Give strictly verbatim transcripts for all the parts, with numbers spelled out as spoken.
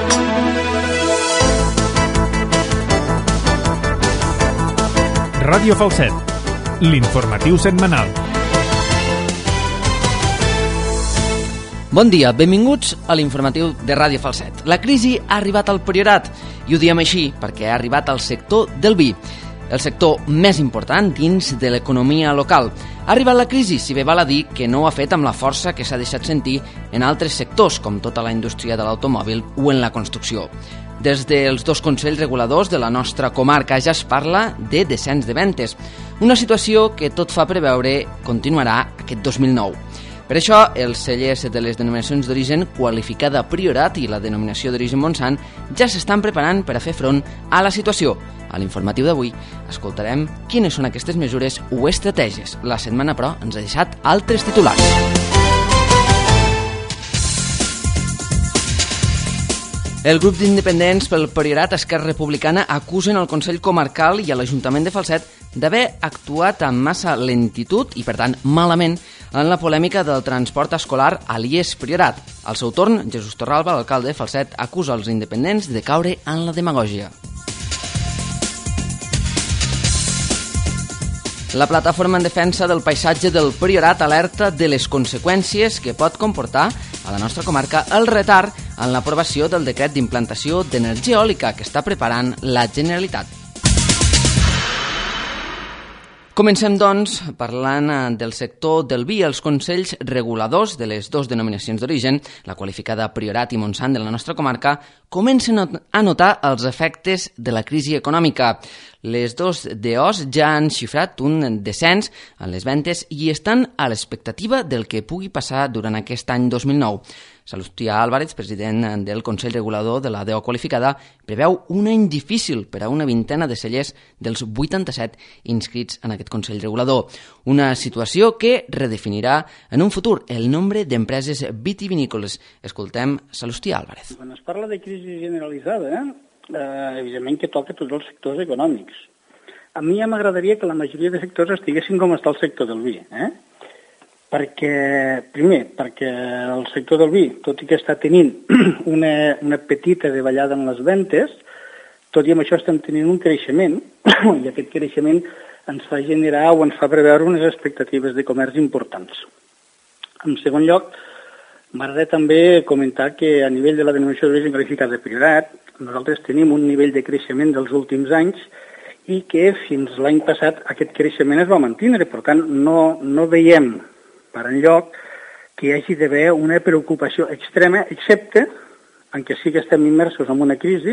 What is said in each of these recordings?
Ràdio Falset, l'informatiu setmanal. Bon dia, benvinguts a l'informatiu de Ràdio Falset. La crisi ha arribat al Priorat, i ho diem així perquè ha arribat al sector del vi, el sector més important dins de l'economia local. Ha arribat la crisi, si bé val a dir que no ho ha fet amb la força que s'ha deixat sentir en altres sectors, com tota la indústria de l'automòbil o en la construcció. Des dels dos consells reguladors de la nostra comarca ja es parla de descens de ventes, una situació que tot fa preveure continuarà aquest dos mil nou. Per això, els cellers de les denominacions d'origen qualificada Priorat i la denominació d'origen Montsant ja s'estan preparant per a fer front a la situació. A l'informatiu d'avui escoltarem quines són aquestes mesures o estratègies. La setmana, però, ens ha deixat altres titulars. El grup d'independents pel Priorat Esquerra Republicana acusen el Consell Comarcal i a l'Ajuntament de Falset d'haver actuat amb massa lentitud i, per tant, malament en la polèmica del transport escolar a l'I E S Priorat. Al seu torn, Jesús Torralba, l'alcalde de Falset, acusa els independents de caure en la demagògia. La plataforma en defensa del paisatge del Priorat alerta de les conseqüències que pot comportar a la nostra comarca el retard en l'aprovació del decret d'implantació d'energia eòlica que està preparant la Generalitat. Comencem, doncs, parlant del sector del vi. Els consells reguladors de les dues denominacions d'origen, la qualificada Priorat i Montsant de la nostra comarca, comencen a notar els efectes de la crisi econòmica. Les dos D Os ja han xifrat un descens en les ventes i estan a l'expectativa del que pugui passar durant aquest any dos mil nou. Salustià Álvarez, president del Consell Regulador de la D O qualificada, preveu un any difícil per a una vintena de cellers dels vuitanta-set inscrits en aquest Consell Regulador. Una situació que redefinirà en un futur el nombre d'empreses vitivinícoles. Escoltem Salustià Álvarez. Quan es parla de crisi generalitzada, eh, evidentment que toca tots els sectors econòmics. A mi ja m'agradaria que la majoria de sectors estiguessin com està el sector del vi, eh? Perquè, primer, perquè el sector del vi, tot i que està tenint una, una petita davallada en les ventes, tot i amb això estem tenint un creixement, i aquest creixement ens fa generar o ens fa preveure unes expectatives de comerç importants. En segon lloc, m'agrada també comentar que a nivell de la denominació d'origen qualificada de Priorat, nosaltres tenim un nivell de creixement dels últims anys i que fins l'any passat aquest creixement es va mantenir. Per tant, no, no veiem per enlloc que hi hagi d'haver una preocupació extrema, excepte en què sí que estem immersos en una crisi,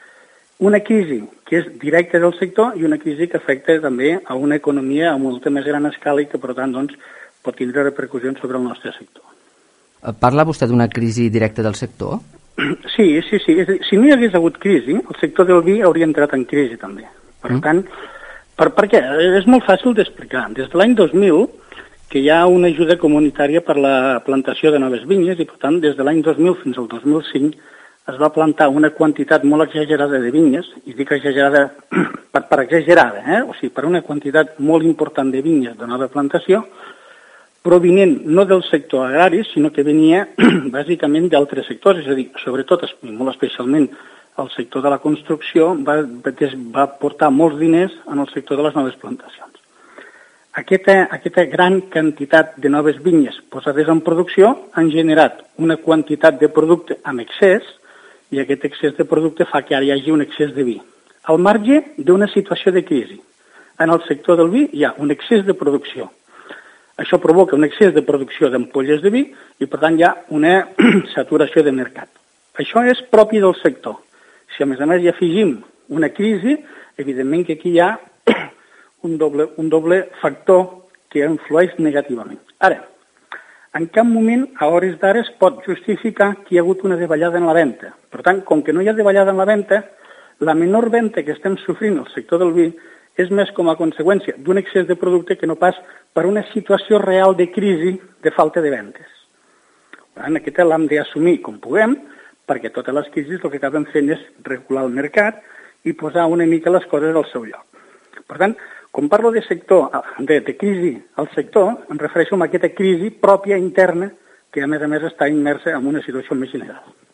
una crisi que és directa del sector i una crisi que afecta també a una economia a molta més gran escala i que, per tant, doncs, pot tindre repercussions sobre el nostre sector. Parla vostè d'una crisi directa del sector? Sí, sí, sí. Si no hi hagués hagut crisi, el sector del vi hauria entrat en crisi també. Per mm. tant, per, per què? És molt fàcil d'explicar. Des de l'any dos mil que hi ha una ajuda comunitària per la plantació de noves vinyes i, per tant, des de l'any dos mil fins al dos mil cinc es va plantar una quantitat molt exagerada de vinyes, i dic exagerada per, per exagerada, eh? O sigui, per una quantitat molt important de vinyes de nova plantació, provinent no del sector agrari, sinó que venia bàsicament d'altres sectors, és a dir, sobretot, molt especialment, el sector de la construcció va, va portar molts diners en el sector de les noves plantacions. Aquesta, aquesta gran quantitat de noves vinyes posades en producció han generat una quantitat de producte amb excés i aquest excés de producte fa que ara hi hagi un excés de vi. Al marge d'una situació de crisi. En el sector del vi hi ha un excés de producció. Això provoca un excés de producció d'ampolles de vi i, per tant, hi ha una saturació de mercat. Això és propi del sector. Si, a més a més, hi afegim una crisi, evidentment que aquí hi ha un doble, un doble factor que influeix negativament. Ara, en cap moment, a hores d'ara, es pot justificar que hi ha hagut una davallada en la venda. Per tant, com que no hi ha davallada en la venda, la menor venda que estem sofrint al sector del vi és més com a conseqüència d'un excés de producte que no pas per una situació real de crisi de falta de vendes. Per tant, aquesta l'hem d'assumir com puguem, perquè totes les crisis el que acaben fent és regular el mercat i posar una mica les coses al seu lloc. Per tant, quan parlo de sector, de, de crisi al sector, em refereixo a aquesta crisi pròpia interna que, a més a més, està immersa en una situació més general.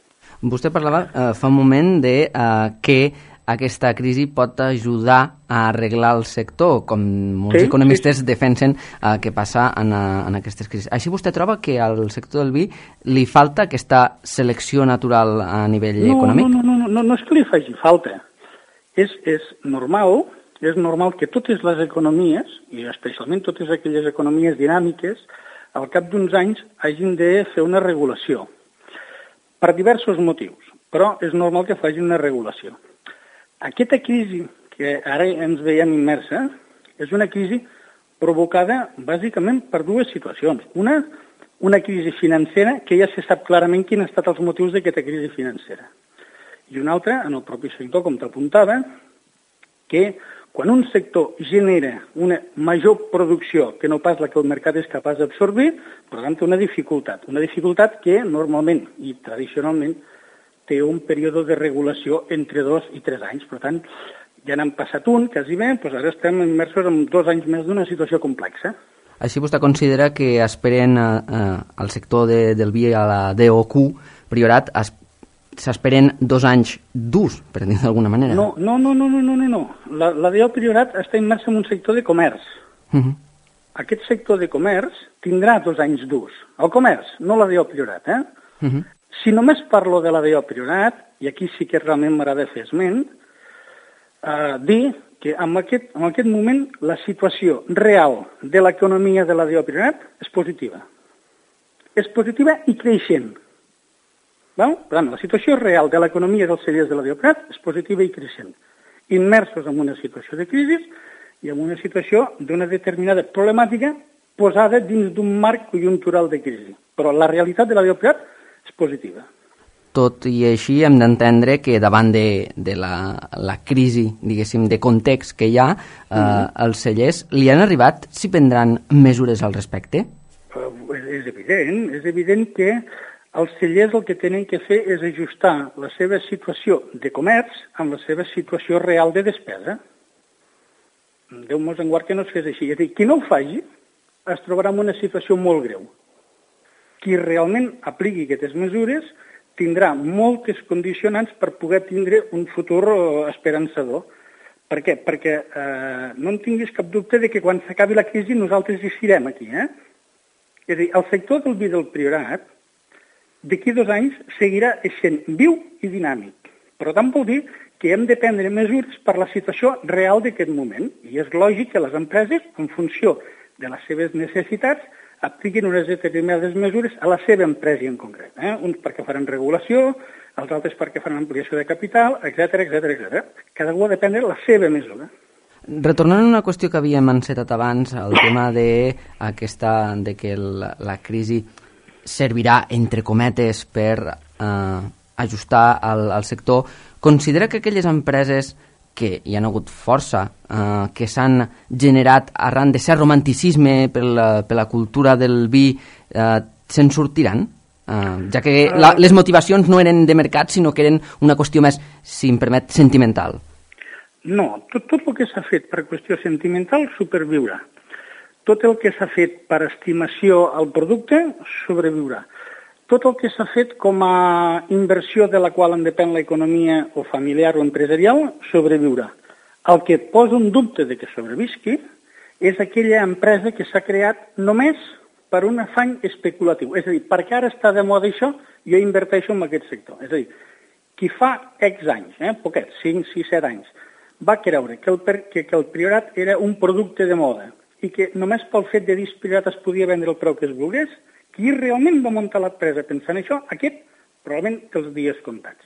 Vostè parlava eh, fa un moment de eh, que aquesta crisi pot ajudar a arreglar el sector, com molts sí, economistes sí. defensen uh, que passa en, uh, en aquestes crisis. Així vostè troba que al sector del vi li falta aquesta selecció natural a nivell no, econòmic? No, no, no, no, no és que li faci falta. És, és normal, és normal que totes les economies, i especialment totes aquelles economies dinàmiques, al cap d'uns anys hagin de fer una regulació. Per diversos motius, però és normal que facin una regulació. Aquesta crisi que ara ens veiem immersa és una crisi provocada bàsicament per dues situacions. Una, una crisi financera, que ja se sap clarament quins han estat els motius d'aquesta crisi financera. I una altra, en el propi sector, com t'apuntava, que quan un sector genera una major producció que no pas la que el mercat és capaç d'absorbir, per tant, té una dificultat. Una dificultat que normalment i tradicionalment té un període de regulació entre dos i tres anys. Per tant, ja n'han passat un, quasi bé, doncs ara estem immersos en dos anys més d'una situació complexa. Així vostè considera que esperen eh, al sector de, del vi a la D O Q Priorat es, s'esperen dos anys durs, per dir d'alguna manera? No, no, no, no, no, no, no. La, la D O Priorat està immersa en un sector de comerç. Uh-huh. Aquest sector de comerç tindrà dos anys durs. El comerç, no la D O Priorat, eh? Uh-huh. Si només parlo de la D O Priorat, i aquí sí que realment m'agrada fer esment, eh, dir que en aquest, en aquest moment la situació real de l'economia de la D O Priorat és positiva. És positiva i creixent. Val? Per tant, la situació real de l'economia dels cellers de la D O Priorat és positiva i creixent. Immersos en una situació de crisi i en una situació d'una determinada problemàtica posada dins d'un marc conjuntural de crisi. Però la realitat de la D O Priorat és positiva. Tot i així hem d'entendre que davant de, de la, la crisi, diguéssim, de context que hi ha, eh, mm-hmm. els cellers li han arribat si prendran mesures al respecte? Uh, és, és evident, és evident que els cellers el que tenen que fer és ajustar la seva situació de comerç amb la seva situació real de despesa. Déu mos en guard que no es fes així. És a dir, qui no ho faci es trobarà en una situació molt greu. Qui realment apliqui aquestes mesures tindrà moltes condicionants per poder tindre un futur esperançador. Per què? Perquè eh, no en tinguis cap dubte de que quan s'acabi la crisi nosaltres hi serem aquí. Eh? És a dir, el sector del vi del Priorat d'aquí dos anys seguirà sent viu i dinàmic. Per tant, vol dir que hem de prendre mesures per la situació real d'aquest moment. I és lògic que les empreses, en funció de les seves necessitats, apliquin unes determinades mesures a la seva empresa en concret. Eh? Uns perquè faran regulació, els altres perquè faran ampliació de capital, etcètera, etcètera, etcètera. Cada un ha de prendre la seva mesura. Retornant a una qüestió que havíem encetat abans, el tema de, aquesta, de que la, la crisi servirà, entre cometes, per eh, ajustar al, al sector, considera que aquelles empreses que hi ha hagut força, eh, que s'han generat arran de cert romanticisme per la, per la cultura del vi, eh, se'n sortiran? Eh, ja que la, les motivacions no eren de mercat, sinó que eren una qüestió més, si em permet, sentimental. No, tot, tot el que s'ha fet per qüestió sentimental superviurà. Tot el que s'ha fet per estimació al producte sobreviurà. Tot el que s'ha fet com a inversió de la qual en depèn l'economia o familiar o empresarial sobreviurà. El que posa un dubte de que sobrevisqui és aquella empresa que s'ha creat només per un afany especulatiu. És a dir, perquè ara està de moda això, jo inverteixo en aquest sector. És a dir, qui fa X anys, eh, poquets, cinc, sis, set anys, va creure que el, que, que el Priorat era un producte de moda i que només pel fet de dir Priorat es podia vendre el preu que es volgués, qui realment va muntar l'empresa pensant això, aquest probablement té els dies comptats.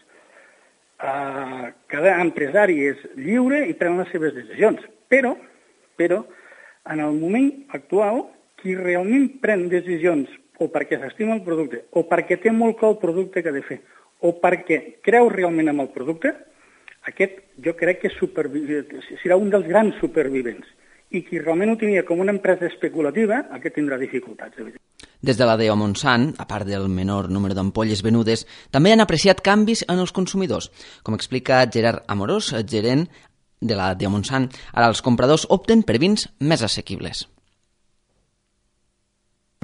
Uh, cada empresari és lliure i pren les seves decisions, però, però en el moment actual, qui realment pren decisions o perquè s'estima el producte, o perquè té molt clar el producte que ha de fer, o perquè creu realment en el producte, aquest jo crec que serà un dels grans supervivents. I qui realment ho tenia com una empresa especulativa, aquest tindrà dificultats. Des de la D O Montsant, a part del menor número d'ampolles venudes, també han apreciat canvis en els consumidors. Com explica Gerard Amorós, gerent de la D O Montsant, ara els compradors opten per vins més assequibles.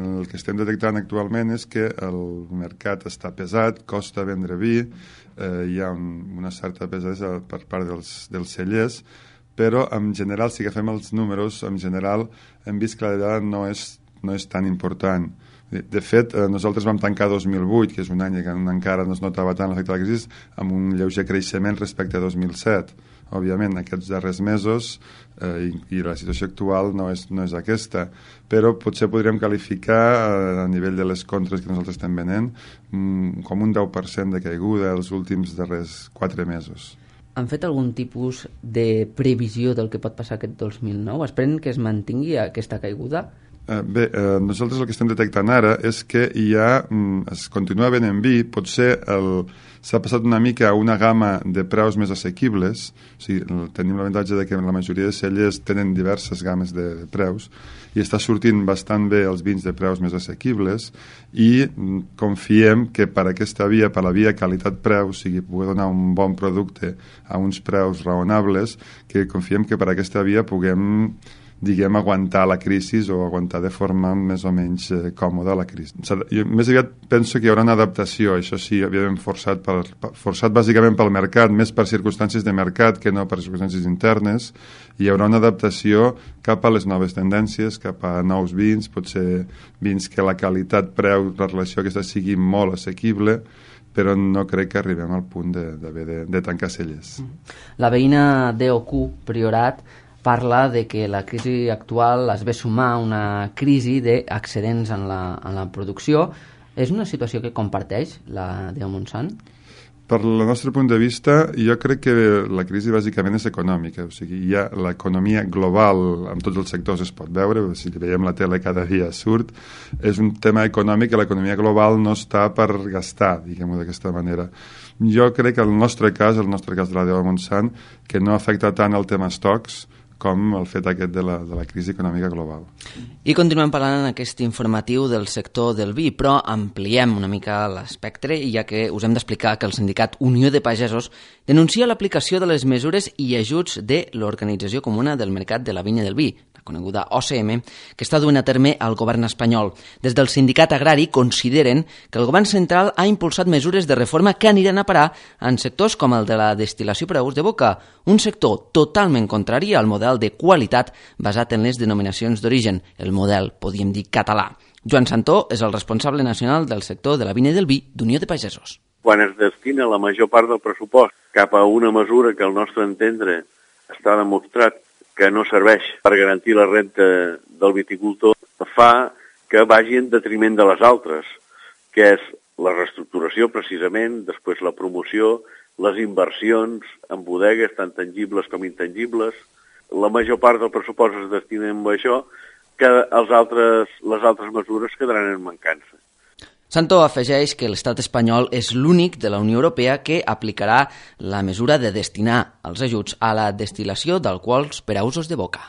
El que estem detectant actualment és que el mercat està pesat, costa vendre vi, eh, hi ha un, una certa pesadesa per part dels, dels cellers, però en general, si agafem els números, en general hem vist que la davallada no és, no és tan important. De, de fet, eh, nosaltres vam tancar dos mil vuit, que és un any que encara no es notava tant l'efecte de la crisi, amb un lleuger creixement respecte a dos mil set. Òbviament, aquests darrers mesos eh, i, i la situació actual no és, no és aquesta, però potser podríem qualificar eh, a nivell de les contres que nosaltres estem venent mm, com un deu per cent de caiguda els últims darrers quatre mesos. Han fet algun tipus de previsió del que pot passar aquest dos mil nou? Esperen que es mantingui aquesta caiguda? Eh, bé, eh, nosaltres el que estem detectant ara és que hi ha, mm, es continua venent vi, potser el, s'ha passat una mica a una gamma de preus més assequibles, o sigui, tenim l'avantatge de que la majoria de cellers tenen diverses gammes de, de preus, i està sortint bastant bé els vins de preus més assequibles, i mm, confiem que per aquesta via, per la via qualitat-preu, o sigui, poder donar un bon producte a uns preus raonables, que confiem que per aquesta via puguem diguem, aguantar la crisi o aguantar de forma més o menys eh, còmoda la crisi. Jo més aviat penso que hi haurà una adaptació, això sí, òbviament forçat, per, forçat bàsicament pel mercat, més per circumstàncies de mercat que no per circumstàncies internes, i hi haurà una adaptació cap a les noves tendències, cap a nous vins, potser vins que la qualitat-preu, la relació aquesta sigui molt assequible, però no crec que arribem al punt de, de, de, de tancar cellers. La veïna D O Q Priorat parla de que la crisi actual es ve sumar una crisi d'excedents en la, en la producció. És una situació que comparteix la D O Montsant? Per el nostre punt de vista, jo crec que la crisi bàsicament és econòmica, o sigui, hi ha l'economia global en tots els sectors es pot veure, si veiem la tele cada dia surt, és un tema econòmic que l'economia global no està per gastar, diguem-ho d'aquesta manera. Jo crec que el nostre cas, el nostre cas de la D O Montsant, que no afecta tant el tema estocs, com el fet aquest de la, de la crisi econòmica global. I continuem parlant en aquest informatiu del sector del vi, però ampliem una mica l'espectre, ja que us hem d'explicar que el sindicat Unió de Pagesos denuncia l'aplicació de les mesures i ajuts de l'Organització Comuna del Mercat de la Vinya del Vi, la coneguda O C M, que està duent a terme al govern espanyol. Des del sindicat agrari consideren que el govern central ha impulsat mesures de reforma que aniran a parar en sectors com el de la destil·lació per a ús de boca, un sector totalment contrari al model de qualitat basat en les denominacions d'origen, el model, podríem dir, català. Joan Santó és el responsable nacional del sector de la vinya i del vi d'Unió de Pagesos. Quan es destina la major part del pressupost cap a una mesura que al nostre entendre està demostrat que no serveix per garantir la renta del viticultor, fa que vagi en detriment de les altres, que és la reestructuració precisament, després la promoció, les inversions en bodegues, tant tangibles com intangibles. La major part del pressupost es destina a això, que els altres, les altres mesures quedaran en mancança. Santó afegeix que l'estat espanyol és l'únic de la Unió Europea que aplicarà la mesura de destinar els ajuts a la destil·lació d'alcohols per a usos de boca.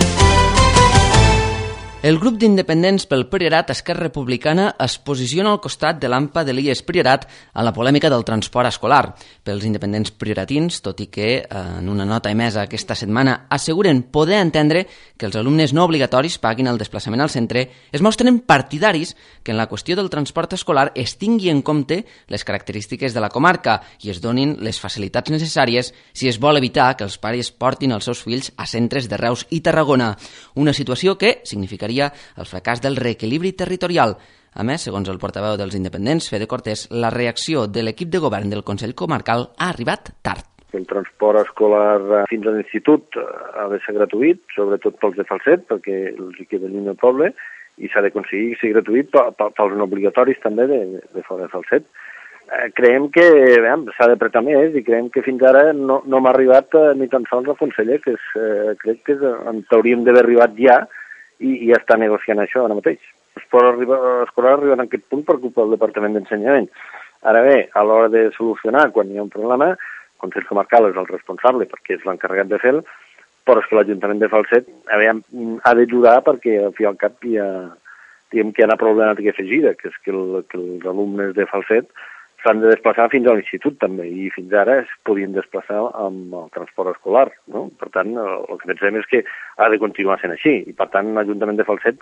El grup d'independents pel Priorat Esquerra Republicana es posiciona al costat de l'AMPA de l'I E S Priorat a la polèmica del transport escolar. Pels independents prioratins, tot i que en una nota emesa aquesta setmana asseguren poder entendre que els alumnes no obligatoris paguin el desplaçament al centre, es mostren partidaris que en la qüestió del transport escolar es tingui en compte les característiques de la comarca i es donin les facilitats necessàries si es vol evitar que els pares portin els seus fills a centres de Reus i Tarragona, una situació que significaria el fracàs del reequilibri territorial. A més, segons el portaveu dels independents, Fede Cortés, la reacció de l'equip de govern del Consell Comarcal ha arribat tard. El transport escolar fins a l'institut ha de ser gratuït, sobretot pels de Falset, perquè els hi queda lluny del poble, i s'ha d'aconseguir ser gratuït pels no obligatoris també de, de fora de Falset. Eh, creiem que s'ha d'apretar més i creiem que fins ara no, no m'ha arribat eh, ni tan sols el conseller, que és, eh, crec que en hauríem d'haver arribat ja, i, i està negociant això ara mateix. L'esport escolar ha arribat a aquest punt per culpa del Departament d'Ensenyament. Ara bé, a l'hora de solucionar, quan hi ha un problema, el Consell Comarcal és el responsable perquè és l'encarregat de fer-lo, però és que l'Ajuntament de Falset aviam, ha d'ajudar perquè al fi al cap hi ha, diguem que hi ha una problemàtica afegida, que és que, el, que els alumnes de Falset s'han de desplaçar fins a l'institut també, i fins ara es podien desplaçar amb el transport escolar, no? Per tant, el que pensem és que ha de continuar sent així, i per tant l'Ajuntament de Falset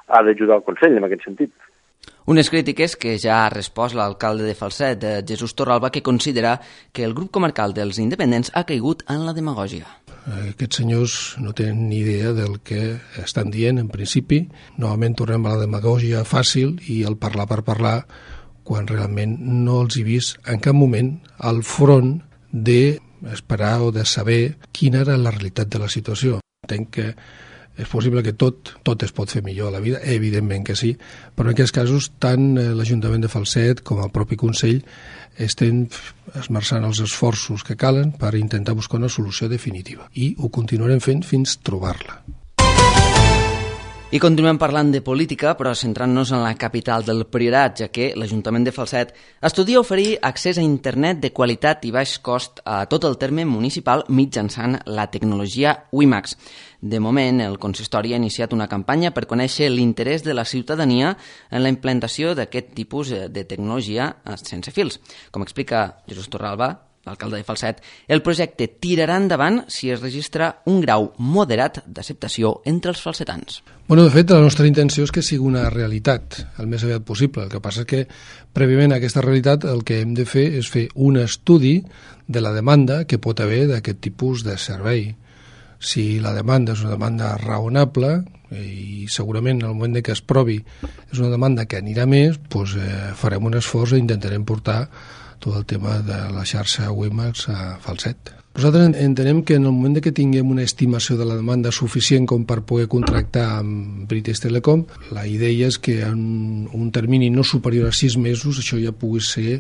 ha d'ajudar el Consell en aquest sentit. Unes crítiques que ja ha respost l'alcalde de Falset, Jesús Torralba, que considera que el grup comarcal dels independents ha caigut en la demagògia. Aquests senyors no tenen ni idea del que estan dient, en principi. Novament tornem a la demagògia fàcil i el parlar per parlar, quan realment no els he vist en cap moment al front d'esperar o de saber quina era la realitat de la situació. Entenc que és possible que tot, tot es pot fer millor a la vida, evidentment que sí, però en aquests casos tant l'Ajuntament de Falset com el propi Consell estem esmerçant els esforços que calen per intentar buscar una solució definitiva i ho continuarem fent fins trobar-la. I continuem parlant de política, però centrant-nos en la capital del Priorat, ja que l'Ajuntament de Falset estudia oferir accés a internet de qualitat i baix cost a tot el terme municipal mitjançant la tecnologia WiMAX. De moment, el consistori ha iniciat una campanya per conèixer l'interès de la ciutadania en la implantació d'aquest tipus de tecnologia sense fils. Com explica Jesús Torralba, l'alcalde de Falset, el projecte tirarà endavant si es registra un grau moderat d'acceptació entre els falsetans. Bueno, de fet, la nostra intenció és que sigui una realitat el més aviat possible. El que passa és que, prèviament a aquesta realitat, el que hem de fer és fer un estudi de la demanda que pot haver d'aquest tipus de servei. Si la demanda és una demanda raonable, i segurament en el moment que es provi és una demanda que anirà més, doncs, eh, farem un esforç i intentarem portar tot el tema de la xarxa WiMAX a Falset. Nosaltres entenem que en el moment que tinguem una estimació de la demanda suficient com per poder contractar amb British Telecom, la idea és que en un termini no superior a sis mesos això ja pugui ser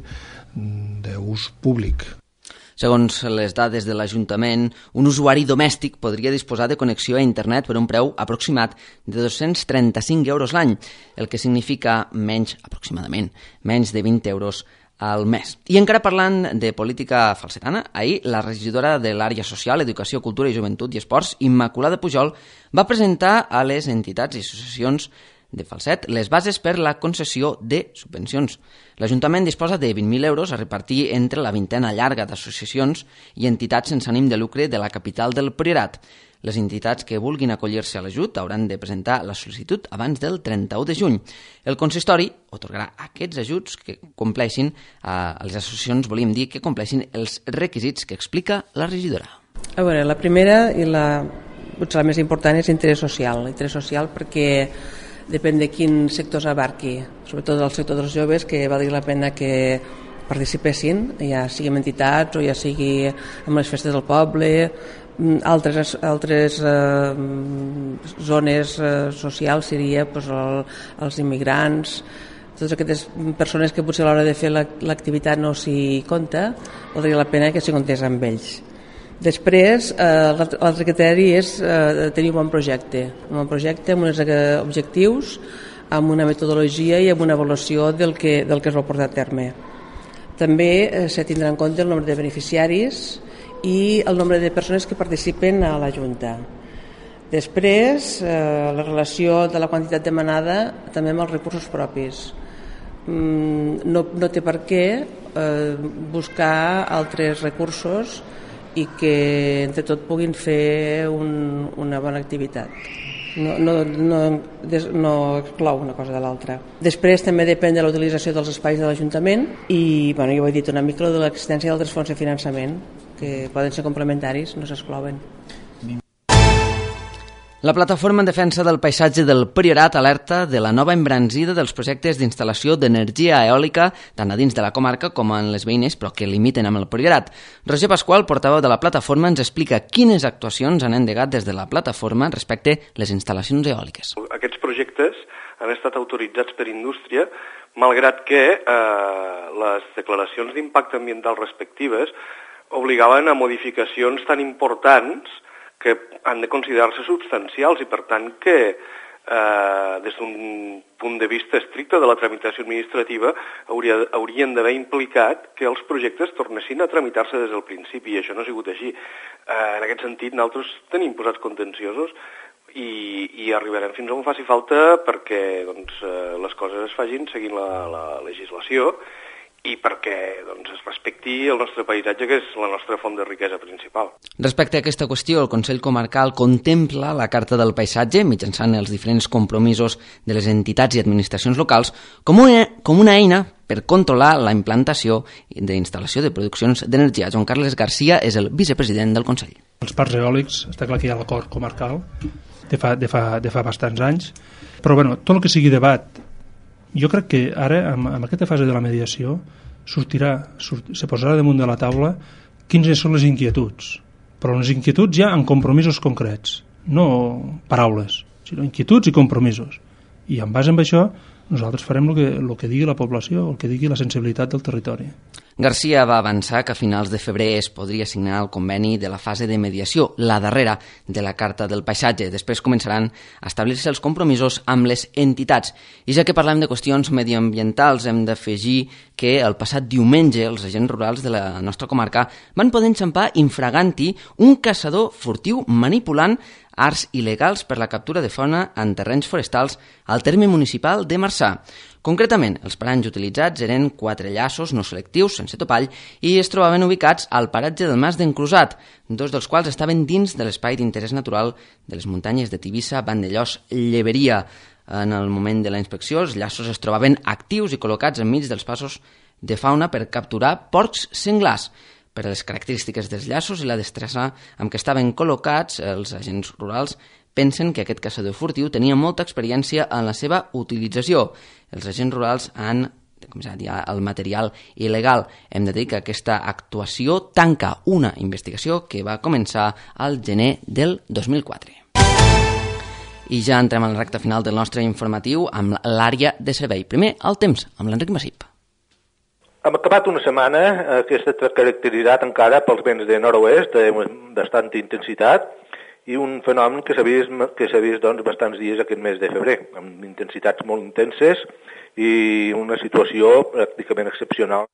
d'ús públic. Segons les dades de l'Ajuntament, un usuari domèstic podria disposar de connexió a internet per un preu aproximat de dos-cents trenta-cinc euros l'any, el que significa menys, aproximadament, menys de vint euros al mes. I encara parlant de política falsetana, ahir la regidora de l'àrea social, educació, cultura i joventut i esports, Immaculada Pujol, va presentar a les entitats i associacions de Falset les bases per la concessió de subvencions. L'Ajuntament disposa de vint mil euros a repartir entre la vintena llarga d'associacions i entitats sense ànim de lucre de la capital del Priorat. Les entitats que vulguin acollir-se a l'ajut hauran de presentar la sol·licitud abans del trenta-u de juny. El consistori atorgarà aquests ajuts que compleixin, a les associacions volíem dir que compleixin els requisits que explica la regidora. A veure, la primera i la, potser la més important és interès social. Interès social perquè depèn de quin sector s'abarqui, sobretot el sector dels joves, que valgui la pena que participessin, ja sigui en entitats o ja sigui amb les festes del poble, altres, altres eh, zones eh, socials seria pues, el, els immigrants, totes aquestes persones que potser a l'hora de fer l'activitat no s'hi compta, valdria la pena que s'hi comptés amb ells. Després, eh, l'altre criteri és eh, tenir un bon projecte, un bon projecte amb uns objectius, amb una metodologia i amb una avaluació del que, del que es vol portar a terme. També eh, se tindrà en compte el nombre de beneficiaris i el nombre de persones que participen a la Junta. Després, eh, la relació de la quantitat demanada també amb els recursos propis. Mm, no, no té per què eh, buscar altres recursos i que entre tot puguin fer un, una bona activitat. No, no, no, des, no exclou una cosa de l'altra. Després també depèn de la utilització dels espais de l'Ajuntament i, bueno, jo ho he dit una mica, de l'existència d'altres fons de finançament que poden ser complementaris, no s'exclouen. La plataforma en defensa del paisatge del Priorat alerta de la nova embranzida dels projectes d'instal·lació d'energia eòlica tant a dins de la comarca com en les veïnes, però que limiten amb el Priorat. Roger Pasqual, portaveu de la plataforma, ens explica quines actuacions han endegat des de la plataforma respecte a les instal·lacions eòliques. Aquests projectes han estat autoritzats per indústria, malgrat que eh, les declaracions d'impacte ambiental respectives obligaven a modificacions tan importants que han de considerar-se substancials i, per tant, que eh, des d'un punt de vista estricte de la tramitació administrativa hauria, haurien d'haver implicat que els projectes tornessin a tramitar-se des del principi, i això no ha sigut així. Eh, en aquest sentit, nosaltres tenim posats contenciosos i, i arribarem fins on faci falta perquè doncs, eh, les coses es facin seguint la, la legislació i perquè doncs, es respecti el nostre paisatge, que és la nostra font de riquesa principal. Respecte a aquesta qüestió, el Consell Comarcal contempla la Carta del Paisatge, mitjançant els diferents compromisos de les entitats i administracions locals, com una, com una eina per controlar la implantació d'instal·lació de produccions d'energia. Joan Carles Garcia és el vicepresident del Consell. Els parcs eòlics, està clar que hi ha l'acord comarcal de fa, de, fa, de fa bastants anys, però bueno, tot el que sigui debat, jo crec que ara, amb, amb aquesta fase de la mediació, sortirà, sort, se posarà damunt de la taula quines són les inquietuds, però les inquietuds ja en compromisos concrets, no paraules, sinó inquietuds i compromisos. I en base a això, nosaltres farem el que, el que digui la població, el que digui la sensibilitat del territori. Garcia va avançar que a finals de febrer es podria signar el conveni de la fase de mediació, la darrera de la Carta del Paisatge. Després començaran a establir-se els compromisos amb les entitats. I ja que parlem de qüestions mediambientals, hem d'afegir que el passat diumenge els agents rurals de la nostra comarca van poder enxampar infraganti un caçador furtiu manipulant arts il·legals per la captura de fauna en terrenys forestals al terme municipal de Marçà. Concretament, els paranys utilitzats eren quatre llaços no selectius, sense topall, i es trobaven ubicats al paratge del Mas d'Encrusat, dos dels quals estaven dins de l'espai d'interès natural de les muntanyes de Tivissa, Vandellòs, Lleberia. En el moment de la inspecció, els llaços es trobaven actius i col·locats enmig dels passos de fauna per capturar porcs senglars. Per a les característiques dels llaços i la destressa amb què estaven col·locats, els agents rurals pensen que aquest caçador furtiu tenia molta experiència en la seva utilització. Els agents rurals han, com s'ha dit, el material il·legal. Hem de dir que aquesta actuació tanca una investigació que va començar al gener del dos mil quatre. I ja entrem a la recta final del nostre informatiu amb l'àrea de servei. Primer, el temps, amb l'Enric Massip. Hem acabat una setmana eh, que està caracteritzat encara pels vents de nord-oest de bastanta intensitat i un fenomen que s'ha vist, que s'ha vist doncs, bastants dies aquest mes de febrer, amb intensitats molt intenses i una situació pràcticament excepcional.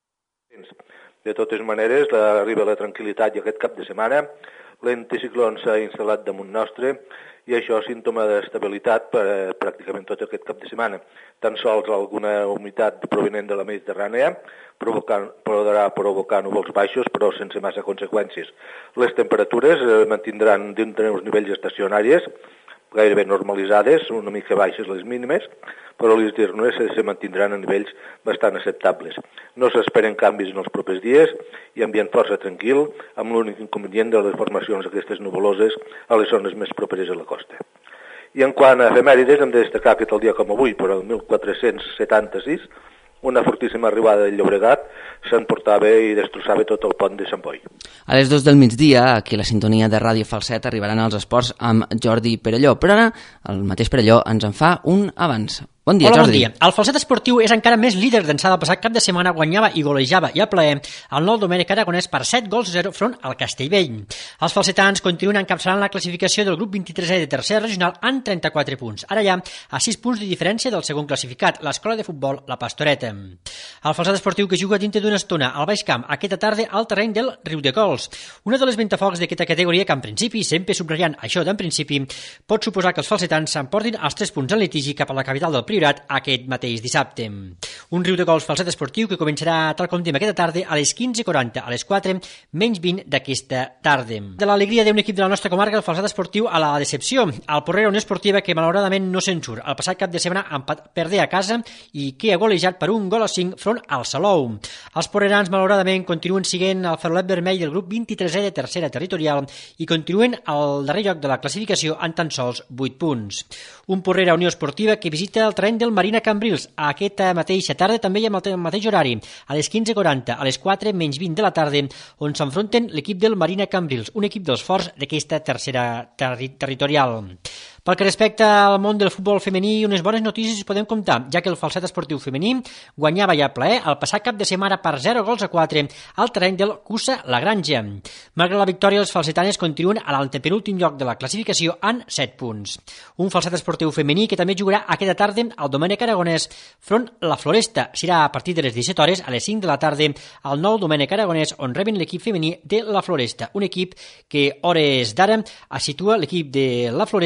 De totes maneres, arriba la tranquil·litat i aquest cap de setmana l'anticicló s'ha instal·lat damunt nostre i això és símptoma d'estabilitat per a pràcticament tot aquest cap de setmana. Tan sols alguna humitat provenent de la Mediterrània provocant, podrà provocar núvols baixos, però sense massa conseqüències. Les temperatures eh, mantindran dintre uns nivells estacionaris gairebé normalitzades, una mica baixes les mínimes, però les diurnes se mantindran a nivells bastant acceptables. No s'esperen canvis en els propers dies i ambient força tranquil, amb l'únic inconvenient de les formacions aquestes nuvoloses a les zones més properes a la costa. I en quant a efemèrides, hem de destacar que tal dia com avui, però el mil quatre-cents setanta-sis, una fortíssima arribada del Llobregat s'emportava i destrossava tot el pont de Sant Boi. A les dues del migdia, aquí a la sintonia de Ràdio Falset, arribaran els esports amb Jordi Perelló, però ara el mateix Perelló ens en fa un avanç. Bon dia, Hola, Jordi. Bon dia. El Falset Esportiu és encara més líder d'ençà del passat cap de setmana, guanyava i golejava i a plaer el nou Domènec Aragonès per set gols a zero front al Castellvell. Els falsetans continuen encapçalant la classificació del grup vint-i-tresè de tercera regional amb trenta-quatre punts. Ara ja a sis punts de diferència del segon classificat, l'escola de futbol La Pastoreta. El Falset Esportiu que juga dintre d'una estona al Baix Camp aquesta tarda al terreny del Riudecols. Una de les ventafocs d'aquesta categoria que en principi, sempre subratllant això d'en principi, pot suposar que els falsetans s'emportin els tres punts en litigi cap a la capital del Priorat aquest mateix dissabte. Un Riudecols Falset Esportiu que començarà, tal com diem, aquesta tarda a les quinze quaranta, a les quatre menys vint d'aquesta tarda. De l'alegria d'un equip de la nostra comarca, el Falset Esportiu, a la decepció. El Porrera Unió Esportiva, que malauradament no se'n surt. El passat cap de setmana empat perdé a casa i que ha golejat per un gol a cinc front al Salou. Els porrerans, malauradament, continuen siguent el farolet vermell del grup vint-i-tresè de tercera territorial i continuen al darrer lloc de la classificació en tan sols vuit punts. Un Porrera Unió Esportiva que visita el terreny del Marina Cambrils aquesta mateixa tarda, també amb el mateix horari, a les quinze quaranta, a les quatre menys vint de la tarda, on s'enfronten l'equip del Marina Cambrils, un equip dels forts d'aquesta tercera terri territorial. Pel que respecta al món del futbol femení, unes bones notícies podem comptar, ja que el Falset Esportiu femení guanyava ja a plaer el passat cap de setmana per zero gols a quatre al terreny del Cussa La Granja. Malgrat la victòria, els falsetanes continuen a l'antepenúltim lloc de la classificació amb set punts. Un Falset Esportiu femení que també jugarà aquesta tarda al Domènec Aragonès front la Floresta. Serà a partir de les disset hores a les cinc de la tarda al nou Domènec Aragonès, on reben l'equip femení de la Floresta, un equip que hores d'ara es situa l'equip de la Floresta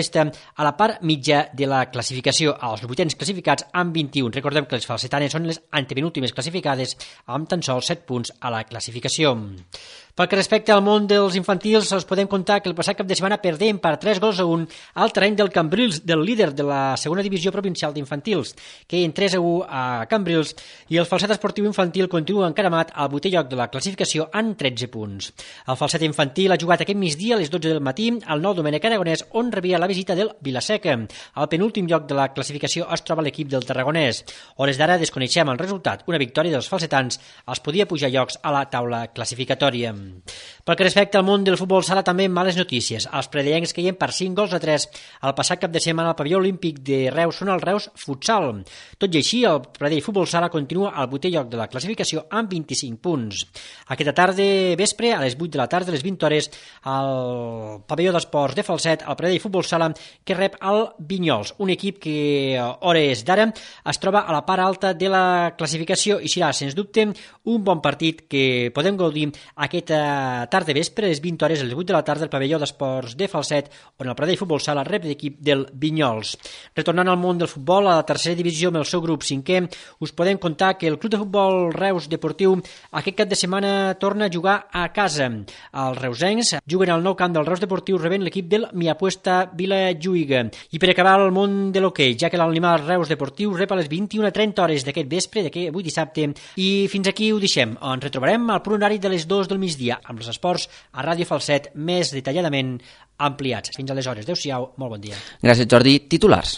a la part mitja de la classificació, als vuitens classificats amb vint-i-un. Recordem que les falsetanes són les antepenúltimes classificades amb tan sols set punts a la classificació. Pel que respecta al món dels infantils, us podem contar que el passat cap de setmana perdem per tres gols a un al terreny del Cambrils, del líder de la segona divisió provincial d'infantils, que en tres a u a Cambrils, i el Falset esportiu infantil continua encaramat al vuitè lloc de la classificació amb tretze punts. El Falset infantil ha jugat aquest migdia a les dotze del matí al Nou Domènec Aragonès, on rebia la visita del Vilaseca. Al penúltim lloc de la classificació es troba l'equip del Tarragonès. Hores d'ara desconeixem el resultat. Una victòria dels falsetans els podia pujar llocs a la taula classificatòria. Pel que respecta al món del futbol sala, també males notícies. Els predellencs caien per cinc gols a tres el passat cap de setmana al pavelló olímpic de Reus, són el Reus Futsal. Tot i així, el Pradell Futbol Sala continua al vuitè lloc de la classificació amb vint-i-cinc punts. Aquesta tarda vespre, a les vuit de la tarda, a les vint hores, al pavelló d'esports de Falset, el Pradell Futbol Sala, que rep el Vinyols, un equip que a hores d'ara es troba a la part alta de la classificació i serà, sens dubte, un bon partit que podem gaudir aquesta tarda vespre, a les vint hores, a les vuit de la tarda, al pavelló d'esports de Falset, on el Pradell Futbol Sala rep l'equip del Vinyols. Retornant al món del futbol, a la tercera divisió amb el seu grup cinquè, us podem contar que el Club de Futbol Reus Deportiu aquest cap de setmana torna a jugar a casa. Els reusencs juguen al nou camp del Reus Deportiu rebent l'equip del Miapuesta Vilajuïga. I per acabar el món de l'hoquei, ja que l'Almar Reus Deportiu rep a les vint-i-una trenta hores d'aquest vespre, d'aquest avui dissabte, i fins aquí ho deixem. Ens retrobarem al punt horari de les dues del migdia amb els esports a Ràdio Falset més detalladament ampliats. Fins aleshores, adeu-siau, molt bon dia. Gràcies, Jordi. Titulars.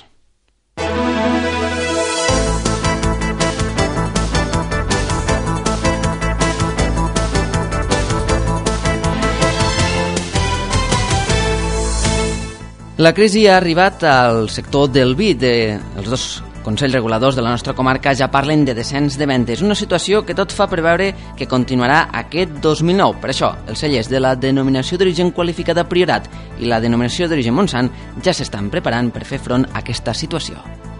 La crisi ha arribat al sector del vi. De, els dos consells reguladors de la nostra comarca ja parlen de descens de vendes, una situació que tot fa preveure que continuarà aquest dos mil nou. Per això, els cellers de la denominació d'origen qualificada Priorat i la denominació d'origen Montsant ja s'estan preparant per fer front a aquesta situació.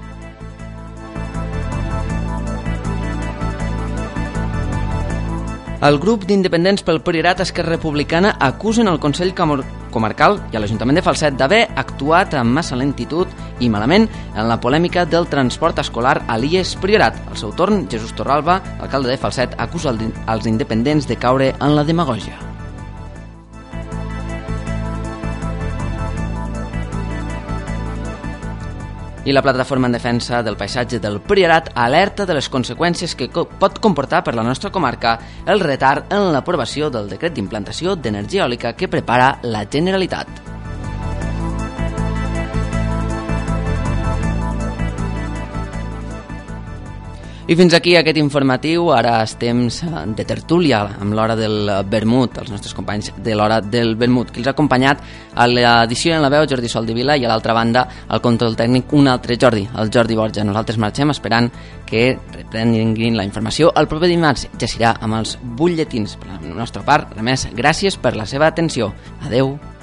El grup d'independents pel Priorat Esquerra Republicana acusen el Consell Comarcal i a l'Ajuntament de Falset d'haver actuat amb massa lentitud i malament en la polèmica del transport escolar a l'I E S Priorat. Al seu torn, Jesús Torralba, alcalde de Falset, acusa els independents de caure en la demagògia. I la plataforma en defensa del paisatge del Priorat alerta de les conseqüències que pot comportar per la nostra comarca el retard en l'aprovació del decret d'implantació d'energia eòlica que prepara la Generalitat. I fins aquí aquest informatiu. Ara és temps de tertúlia amb l'hora del vermut, els nostres companys de l'hora del vermut, que els ha acompanyat a l'edició en la veu Jordi Soldevila i a l'altra banda al control tècnic un altre Jordi, el Jordi Borja. Nosaltres marxem esperant que reprenguin la informació el proper dimarts. Ja serà amb els butlletins. Per la nostra part, a més, gràcies per la seva atenció. Adeu.